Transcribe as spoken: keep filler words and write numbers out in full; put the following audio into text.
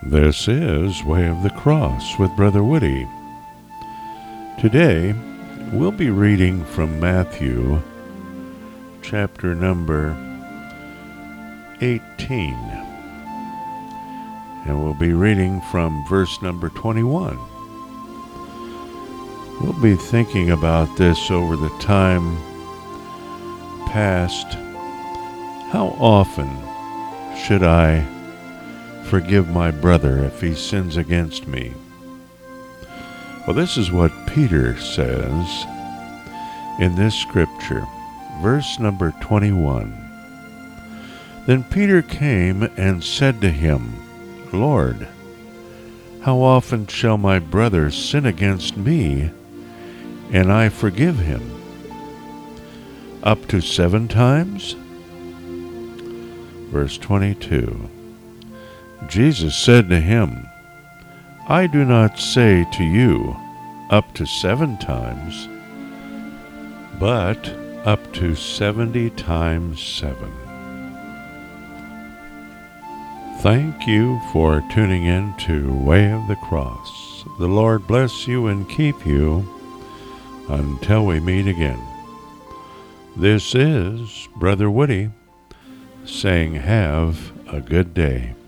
This is Way of the Cross with Brother Woody. Today, we'll be reading from Matthew, chapter number eighteen. And we'll be reading from verse number twenty-one. We'll be thinking about this over the time past. How often should I forgive my brother if he sins against me? Well, this is what Peter says in this scripture, verse number twenty-one. Then Peter came and said to him, Lord, how often shall my brother sin against me, and I forgive him? Up to seven times? Verse twenty-two. Jesus said to him, I do not say to you, up to seven times, but up to seventy times seven. Thank you for tuning in to Way of the Cross. The Lord bless you and keep you until we meet again. This is Brother Woody saying have a good day.